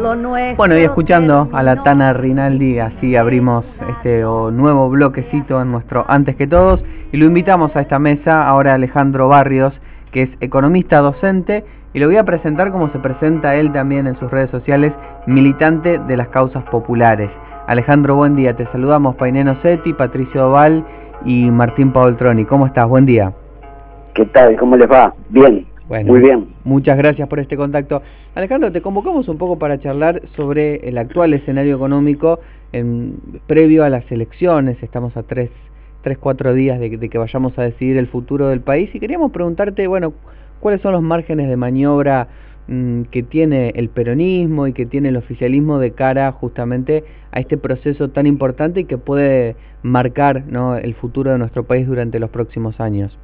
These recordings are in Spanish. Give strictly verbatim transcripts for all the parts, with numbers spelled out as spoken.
lo nuestro. Bueno, y escuchando a la Tana Rinaldi, así abrimos este oh, nuevo bloquecito en nuestro Antes que Todos, y lo invitamos a esta mesa ahora a Alejandro Barrios, que es economista docente, y lo voy a presentar como se presenta él también en sus redes sociales, militante de las causas populares. Alejandro, buen día, te saludamos Paineno Seti, Patricio Oval y Martín Paoltroni. ¿Cómo estás? Buen día. ¿Qué tal? ¿Cómo les va? Bien, bueno, muy bien. Muchas gracias por este contacto. Alejandro, te convocamos un poco para charlar sobre el actual escenario económico en, previo a las elecciones. Estamos a tres, tres cuatro días de, de que vayamos a decidir el futuro del país y queríamos preguntarte, bueno, ¿cuáles son los márgenes de maniobra mmm, que tiene el peronismo y que tiene el oficialismo de cara justamente a este proceso tan importante y que puede marcar, ¿no?, el futuro de nuestro país durante los próximos años?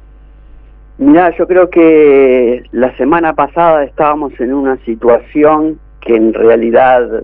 Mirá, yo creo que la semana pasada estábamos en una situación que en realidad,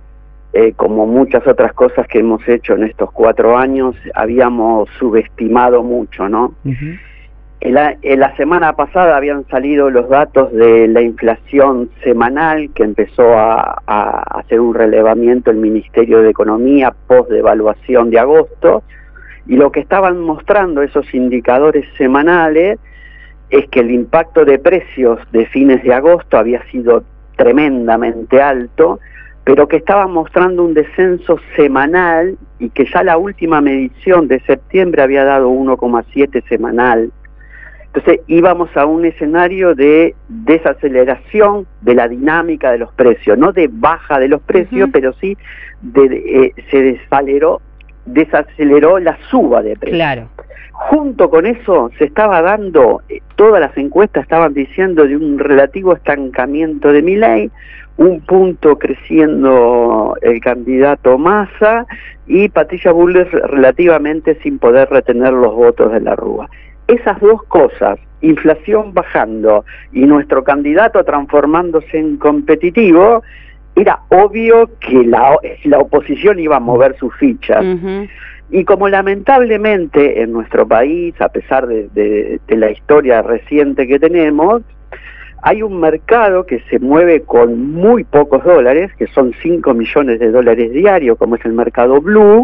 eh, como muchas otras cosas que hemos hecho en estos cuatro años, habíamos subestimado mucho, ¿no? Uh-huh. En la, en la semana pasada habían salido los datos de la inflación semanal, que empezó a, a hacer un relevamiento el Ministerio de Economía post-devaluación de agosto, y lo que estaban mostrando esos indicadores semanales es que el impacto de precios de fines de agosto había sido tremendamente alto, pero que estaba mostrando un descenso semanal y que ya la última medición de septiembre había dado uno coma siete semanal. Entonces íbamos a un escenario de desaceleración de la dinámica de los precios, no de baja de los precios, uh-huh. pero sí de, de, eh, se desaceleró, desaceleró la suba de precios. Claro. Junto con eso se estaba dando, eh, todas las encuestas estaban diciendo de un relativo estancamiento de Milei, un punto creciendo el candidato Massa y Patricia Bullrich relativamente sin poder retener los votos de la Rúa. Esas dos cosas, inflación bajando y nuestro candidato transformándose en competitivo, era obvio que la, la oposición iba a mover sus fichas. Uh-huh. Y como lamentablemente en nuestro país, a pesar de, de, de la historia reciente que tenemos, hay un mercado que se mueve con muy pocos dólares, que son cinco millones de dólares diarios, como es el mercado blue,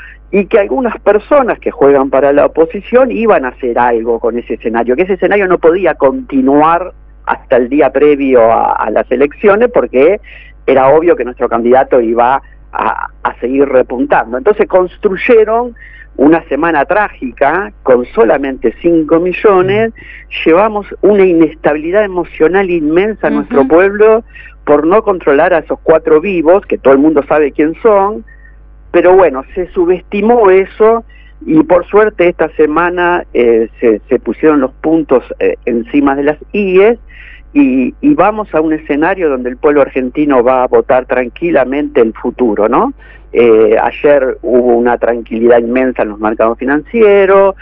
y que algunas personas que juegan para la oposición iban a hacer algo con ese escenario, que ese escenario no podía continuar hasta el día previo a, a las elecciones, porque era obvio que nuestro candidato iba a, a seguir repuntando. Entonces construyeron una semana trágica con solamente cinco millones, llevamos una inestabilidad emocional inmensa a uh-huh. nuestro pueblo por no controlar a esos cuatro vivos, que todo el mundo sabe quién son, pero bueno, se subestimó eso y por suerte esta semana eh, se, se pusieron los puntos eh, encima de las íes y, y vamos a un escenario donde el pueblo argentino va a votar tranquilamente el futuro, ¿no? Eh, ayer hubo una tranquilidad inmensa en los mercados financieros,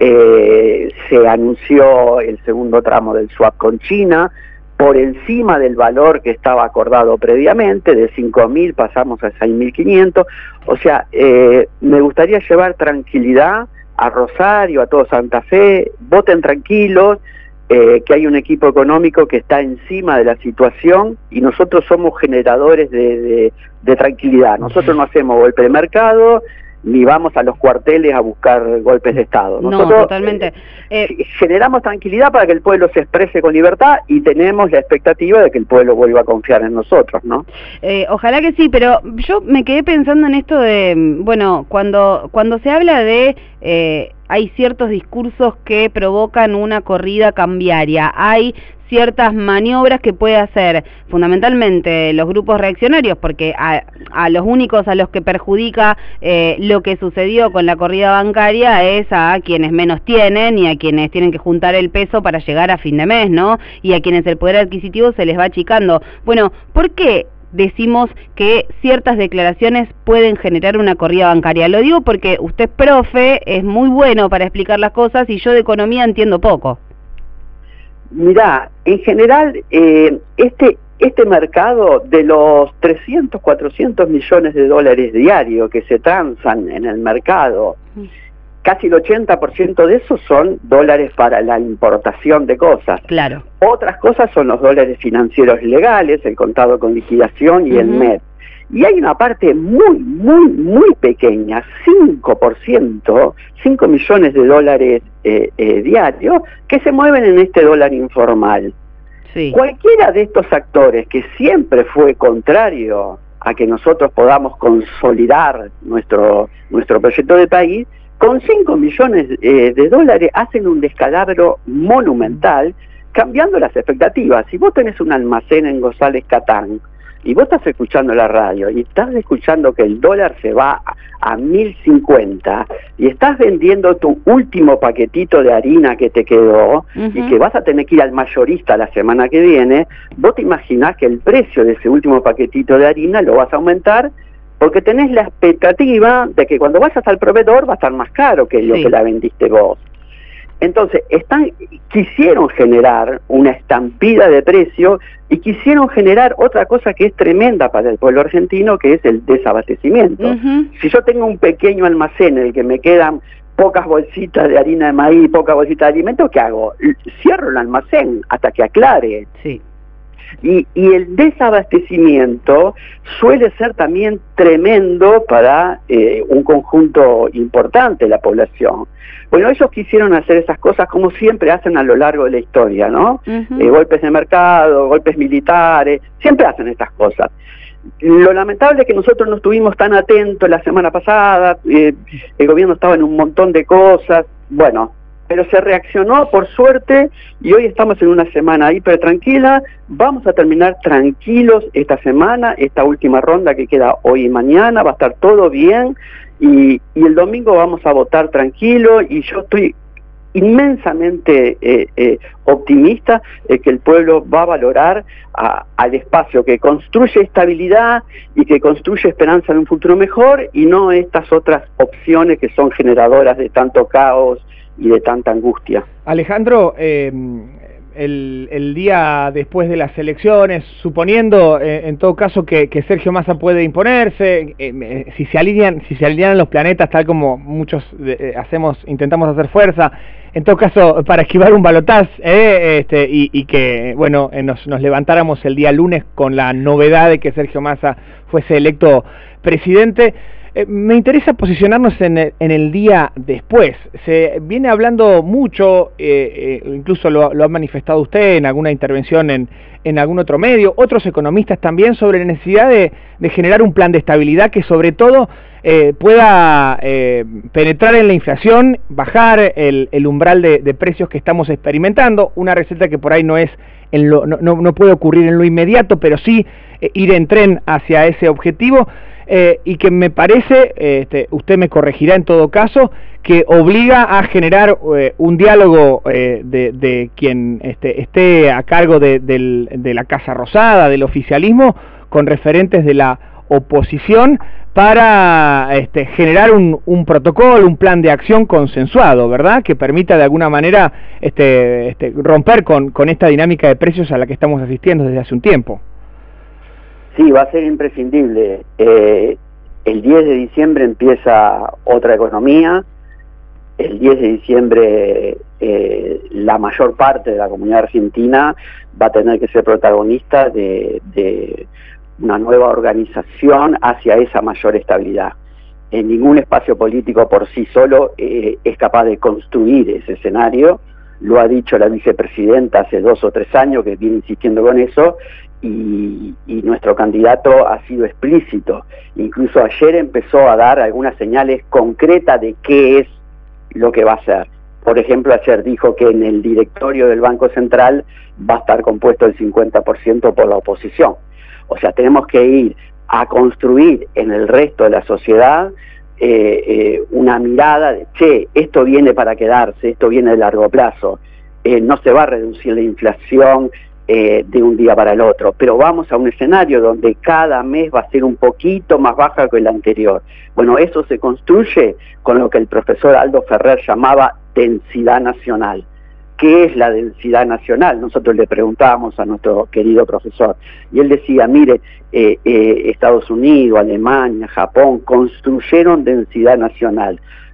eh, se anunció el segundo tramo del swap con China, por encima del valor que estaba acordado previamente, de cinco mil pasamos a seis mil quinientos, o sea, eh, me gustaría llevar tranquilidad a Rosario, a todo Santa Fe, voten tranquilos, eh, que hay un equipo económico que está encima de la situación y nosotros somos generadores de, de, de tranquilidad, nosotros no hacemos golpe de mercado, ni vamos a los cuarteles a buscar golpes de Estado. Nosotros, no, totalmente. Eh, eh, generamos tranquilidad para que el pueblo se exprese con libertad y tenemos la expectativa de que el pueblo vuelva a confiar en nosotros, ¿no? Eh, ojalá que sí, pero yo me quedé pensando en esto de, bueno, cuando, cuando se habla de... Eh, hay ciertos discursos que provocan una corrida cambiaria, hay ciertas maniobras que puede hacer fundamentalmente los grupos reaccionarios, porque a, a los únicos a los que perjudica eh, lo que sucedió con la corrida bancaria es a quienes menos tienen y a quienes tienen que juntar el peso para llegar a fin de mes, ¿no? Y a quienes el poder adquisitivo se les va achicando. Bueno, ¿por qué decimos que ciertas declaraciones pueden generar una corrida bancaria? Lo digo porque usted es profe, es muy bueno para explicar las cosas y yo de economía entiendo poco. Mirá, en general, eh, este este mercado de los trescientos, cuatrocientos millones de dólares diarios que se transan en el mercado casi el ochenta por ciento de esos son dólares para la importación de cosas. Claro. Otras cosas son los dólares financieros legales, el contado con liquidación y uh-huh. el M E D. Y hay una parte muy, muy, muy pequeña, cinco por ciento, cinco millones de dólares eh, eh, diarios, que se mueven en este dólar informal. Sí. Cualquiera de estos actores que siempre fue contrario a que nosotros podamos consolidar nuestro, nuestro proyecto de país, con cinco millones eh, de dólares hacen un descalabro monumental, cambiando las expectativas. Si vos tenés un almacén en González Catán, y vos estás escuchando la radio, y estás escuchando que el dólar se va a, a mil cincuenta, y estás vendiendo tu último paquetito de harina que te quedó, uh-huh. y que vas a tener que ir al mayorista la semana que viene, vos te imaginás que el precio de ese último paquetito de harina lo vas a aumentar, porque tenés la expectativa de que cuando vayas al proveedor va a estar más caro que lo sí. que la vendiste vos. Entonces, están, quisieron generar una estampida de precios y quisieron generar otra cosa que es tremenda para el pueblo argentino, que es el desabastecimiento. Uh-huh. Si yo tengo un pequeño almacén en el que me quedan pocas bolsitas de harina de maíz, pocas bolsitas de alimentos, ¿qué hago? Cierro el almacén hasta que aclare. Sí. Y, y el desabastecimiento suele ser también tremendo para eh, un conjunto importante de la población. Bueno, ellos quisieron hacer esas cosas como siempre hacen a lo largo de la historia, ¿no? Uh-huh. Eh, golpes de mercado, golpes militares, siempre hacen estas cosas. Lo lamentable es que nosotros no estuvimos tan atentos la semana pasada, eh, el gobierno estaba en un montón de cosas, bueno, pero se reaccionó por suerte y hoy estamos en una semana hiper tranquila. Vamos a terminar tranquilos esta semana, esta última ronda que queda hoy y mañana, va a estar todo bien y, y el domingo vamos a votar tranquilo y yo estoy inmensamente eh, eh, optimista eh, que el pueblo va a valorar a, al espacio que construye estabilidad y que construye esperanza en un futuro mejor y no estas otras opciones que son generadoras de tanto caos y de tanta angustia. Alejandro, eh, el, el día después de las elecciones, suponiendo eh, en todo caso que, que Sergio Massa puede imponerse, eh, si se alinean, si se alinean los planetas tal como muchos eh, hacemos, intentamos hacer fuerza, en todo caso para esquivar un balotaje eh, este, y, y que bueno eh, nos, nos levantáramos el día lunes con la novedad de que Sergio Massa fuese electo presidente. Eh, me interesa posicionarnos en el, en el día después. Se viene hablando mucho, eh, eh, incluso lo, lo ha manifestado usted en alguna intervención en, en algún otro medio, otros economistas también, sobre la necesidad de, de generar un plan de estabilidad que sobre todo eh, pueda eh, penetrar en la inflación, bajar el, el umbral de, de precios que estamos experimentando, una receta que por ahí no es en lo, no, no, no puede ocurrir en lo inmediato, pero sí eh, ir en tren hacia ese objetivo. Eh, y que me parece, eh, este, usted me corregirá en todo caso, que obliga a generar eh, un diálogo eh, de, de quien este, esté a cargo de, del, de la Casa Rosada, del oficialismo, con referentes de la oposición, para este, generar un, un protocolo, un plan de acción consensuado, ¿verdad?, que permita de alguna manera este, este, romper con, con esta dinámica de precios a la que estamos asistiendo desde hace un tiempo. Sí, va a ser imprescindible. Eh, el diez de diciembre empieza otra economía. El diez de diciembre eh, la mayor parte de la comunidad argentina va a tener que ser protagonista de, de una nueva organización hacia esa mayor estabilidad. En ningún espacio político por sí solo eh, es capaz de construir ese escenario. Lo ha dicho la vicepresidenta hace dos o tres años, que viene insistiendo con eso, y, y nuestro candidato ha sido explícito. Incluso ayer empezó a dar algunas señales concretas de qué es lo que va a hacer. Por ejemplo, ayer dijo que en el directorio del Banco Central va a estar compuesto el cincuenta por ciento por la oposición. O sea, tenemos que ir a construir en el resto de la sociedad eh, eh, una mirada de, che, esto viene para quedarse, esto viene de largo plazo, eh, no se va a reducir la inflación eh, de un día para el otro, pero vamos a un escenario donde cada mes va a ser un poquito más baja que el anterior. Bueno, eso se construye con lo que el profesor Aldo Ferrer llamaba densidad nacional. ¿Qué es la densidad nacional? Nosotros le preguntábamos a nuestro querido profesor, y él decía, mire, eh, eh, Estados Unidos, Alemania, Japón, construyeron densidad nacional.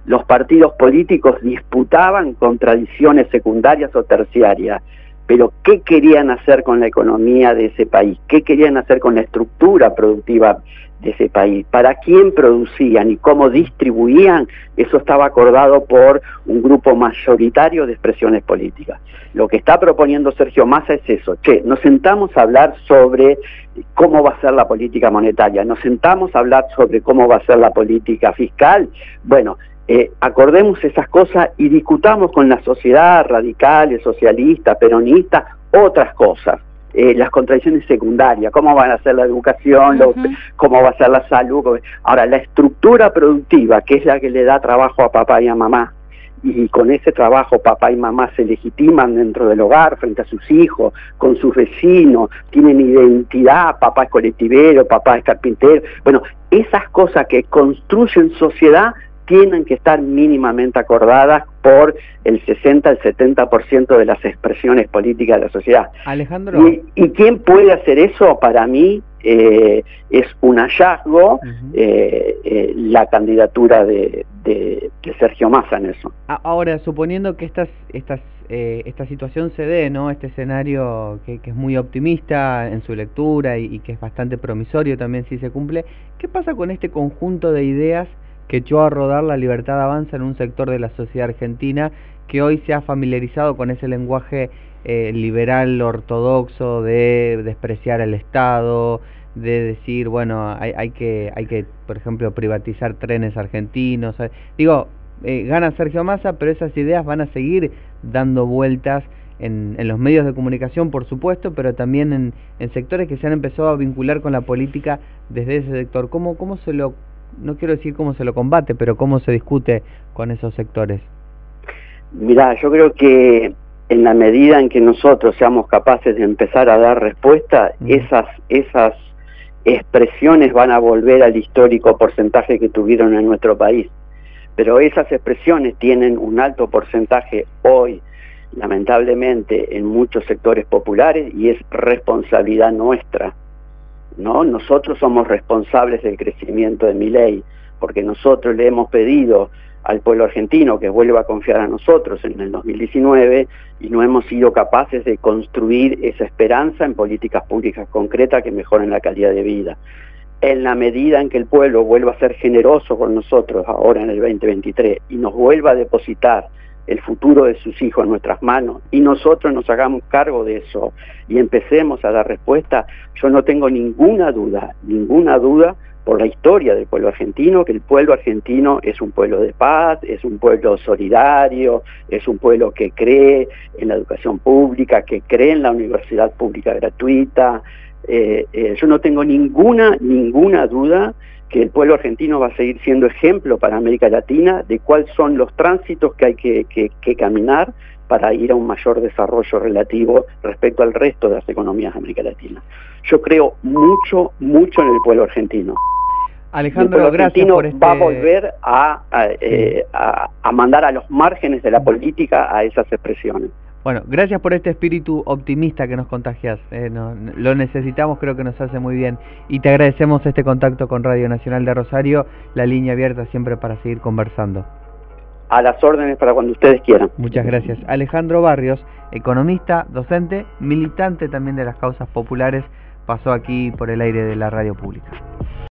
los partidos políticos disputaban contradicciones secundarias o terciarias, pero ¿qué querían hacer con la economía de ese país? ¿Qué querían hacer con la estructura productiva de ese país? ¿Para quién producían y cómo distribuían? Eso estaba acordado por un grupo mayoritario de expresiones políticas. Lo que está proponiendo Sergio Massa es eso: che, nos sentamos a hablar sobre cómo va a ser la política monetaria, nos sentamos a hablar sobre cómo va a ser la política fiscal. Bueno, Eh, acordemos esas cosas y discutamos con la sociedad, radicales, socialistas, peronistas, otras cosas, eh, las contradicciones secundarias, cómo van a ser la educación, Uh-huh. lo, cómo va a ser la salud. Ahora, la estructura productiva, que es la que le da trabajo a papá y a mamá, y con ese trabajo papá y mamá se legitiman dentro del hogar, frente a sus hijos, con sus vecinos, tienen identidad, papá es colectivero, papá es carpintero. Bueno, esas cosas que construyen sociedad tienen que estar mínimamente acordadas por el sesenta al setenta por ciento de las expresiones políticas de la sociedad. Alejandro. ¿Y, y quién puede hacer eso? Para mí eh, es un hallazgo uh-huh. eh, eh, la candidatura de, de, de Sergio Massa en eso. Ahora, suponiendo que estas, estas, eh, esta situación se dé, ¿no? Este escenario que, que es muy optimista en su lectura y, y que es bastante promisorio también si se cumple, ¿qué pasa con este conjunto de ideas que echó a rodar La Libertad Avanza en un sector de la sociedad argentina que hoy se ha familiarizado con ese lenguaje eh, liberal ortodoxo de despreciar al Estado, de decir, bueno, hay, hay que, hay que, por ejemplo, privatizar trenes argentinos? Digo, eh, gana Sergio Massa, pero esas ideas van a seguir dando vueltas en, en los medios de comunicación, por supuesto, pero también en, en sectores que se han empezado a vincular con la política desde ese sector. ¿Cómo, cómo se lo No quiero decir cómo se lo combate, pero cómo se discute con esos sectores? Mirá, yo creo que en la medida en que nosotros seamos capaces de empezar a dar respuesta, mm. esas, esas expresiones van a volver al histórico porcentaje que tuvieron en nuestro país. Pero esas expresiones tienen un alto porcentaje hoy, lamentablemente, en muchos sectores populares, y es responsabilidad nuestra. ¿No? Nosotros somos responsables del crecimiento de Milei, porque nosotros le hemos pedido al pueblo argentino que vuelva a confiar a nosotros en el dos mil diecinueve y no hemos sido capaces de construir esa esperanza en políticas públicas concretas que mejoren la calidad de vida. En la medida en que el pueblo vuelva a ser generoso con nosotros ahora en el veinte veintitrés y nos vuelva a depositar el futuro de sus hijos en nuestras manos y nosotros nos hagamos cargo de eso y empecemos a dar respuesta, yo no tengo ninguna duda, ninguna duda por la historia del pueblo argentino, que el pueblo argentino es un pueblo de paz, es un pueblo solidario, es un pueblo que cree en la educación pública, que cree en la universidad pública gratuita. Eh, eh, yo no tengo ninguna, ninguna duda que el pueblo argentino va a seguir siendo ejemplo para América Latina de cuáles son los tránsitos que hay que, que, que caminar para ir a un mayor desarrollo relativo respecto al resto de las economías de América Latina. Yo creo mucho, mucho en el pueblo argentino. Alejandro, el pueblo gracias argentino por este... va a volver a, a, eh, a, a mandar a los márgenes de la política a esas expresiones. Bueno, gracias por este espíritu optimista que nos contagias, eh, no, lo necesitamos, creo que nos hace muy bien, y te agradecemos este contacto con Radio Nacional de Rosario, la línea abierta siempre para seguir conversando. A las órdenes para cuando ustedes quieran. Muchas gracias. Alejandro Barrios, economista, docente, militante también de las causas populares, pasó aquí por el aire de la radio pública.